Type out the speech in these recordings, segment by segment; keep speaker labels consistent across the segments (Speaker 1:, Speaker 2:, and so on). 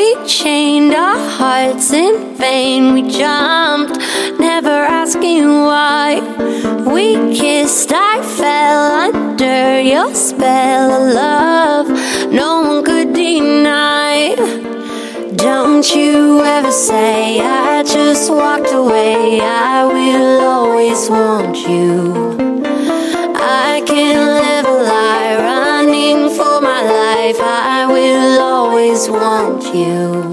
Speaker 1: we chained our hearts in vain. We jumped, never asking why. We kissed, I fell under your spell of love no one could deny. Don't you ever say I just walked away. I will always want you. I can't live a lie, running for my life. I will always want you.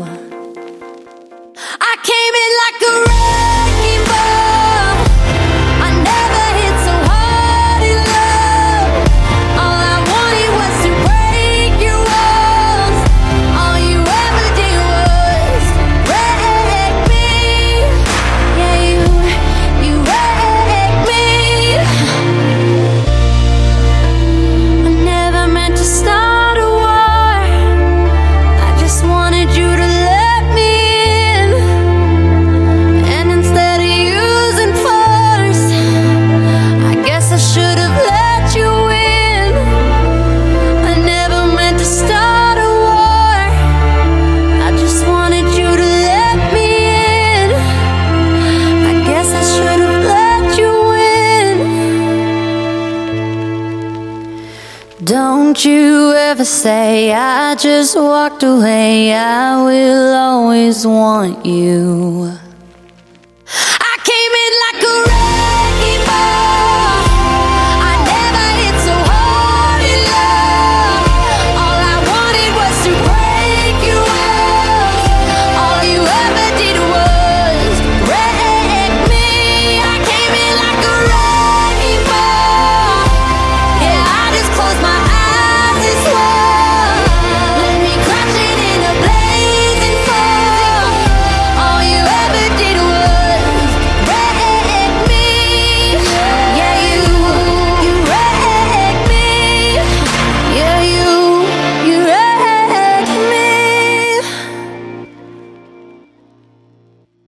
Speaker 1: I came in like a wrecking ball. I never hit so hard in love. All I wanted was to break your walls. All you ever did was wreck me. Yeah, you wrecked me. I never meant to start a war. I just wanted you to let me in. And instead of using force, I guess I should have let you in. I never meant to start a war. I just wanted you to let me in. I guess I should have let you in. Don't you ever say I just walked away. I will always want you.